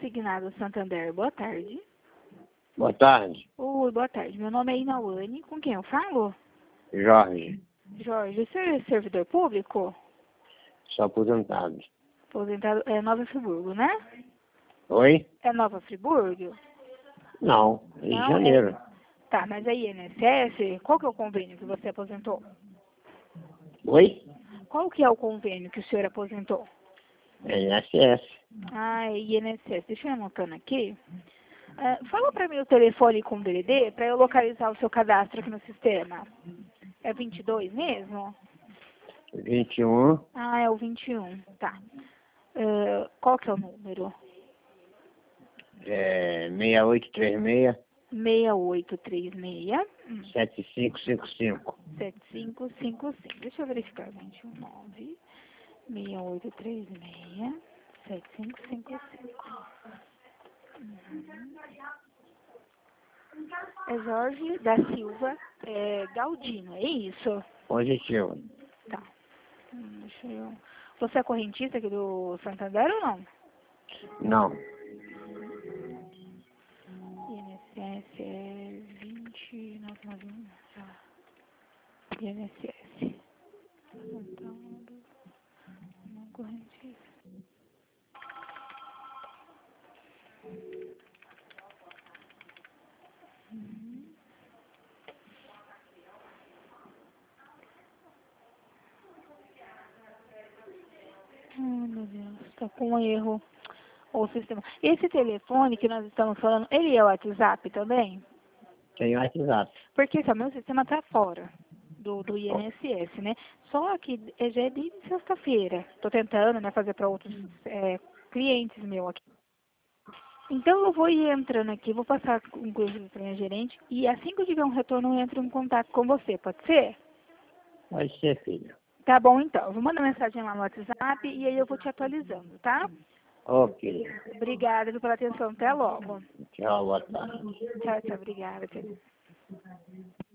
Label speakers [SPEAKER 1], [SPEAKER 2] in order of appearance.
[SPEAKER 1] Consignado Santander, boa tarde.
[SPEAKER 2] Boa tarde,
[SPEAKER 1] Oi, boa tarde. Meu nome é Inauane. Com quem eu falo?
[SPEAKER 2] Jorge.
[SPEAKER 1] Jorge, o senhor é servidor público?
[SPEAKER 2] Sou aposentado.
[SPEAKER 1] Aposentado, é Nova Friburgo, né?
[SPEAKER 2] Oi?
[SPEAKER 1] É Nova Friburgo?
[SPEAKER 2] Não, Rio de
[SPEAKER 1] Não,
[SPEAKER 2] Janeiro.
[SPEAKER 1] Tá, mas aí INSS, qual que é o convênio que você aposentou?
[SPEAKER 2] Oi?
[SPEAKER 1] Qual que é o convênio que o senhor aposentou?
[SPEAKER 2] INSS.
[SPEAKER 1] Ah, é INSS. Deixa eu ir anotando aqui. Fala pra mim o telefone com DDD para eu localizar o seu cadastro aqui no sistema. É 22 mesmo?
[SPEAKER 2] 21
[SPEAKER 1] Ah, é o 21. Tá. Qual que é o número?
[SPEAKER 2] 6836
[SPEAKER 1] 6836
[SPEAKER 2] 7555.
[SPEAKER 1] 7555. Deixa eu verificar. 219 6836 7555. É Jorge da Silva Galdino, é isso?
[SPEAKER 2] Positivo.
[SPEAKER 1] Tá. Deixa eu... Você é correntista aqui do Santander ou não?
[SPEAKER 2] Não.
[SPEAKER 1] INSS é 2991. Tá. INSS. Santander, não correntista. Ai, meu Deus, tá com um erro o sistema. Esse telefone que nós estamos falando, ele é o WhatsApp também?
[SPEAKER 2] Tenho WhatsApp.
[SPEAKER 1] Porque o meu sistema tá fora do INSS, né? Só que já é de sexta-feira. Tô tentando, né, fazer para outros clientes meus aqui. Então eu vou ir entrando aqui, vou passar inclusive para minha gerente e assim que eu tiver um retorno eu entro em contato com você, pode ser?
[SPEAKER 2] Pode ser, filho.
[SPEAKER 1] Tá bom então, eu vou mandar mensagem lá no WhatsApp e aí eu vou te atualizando, tá?
[SPEAKER 2] Ok.
[SPEAKER 1] Obrigada viu, pela atenção, até logo.
[SPEAKER 2] Tchau, boa tarde.
[SPEAKER 1] Tchau, tchau, obrigada. Tchau.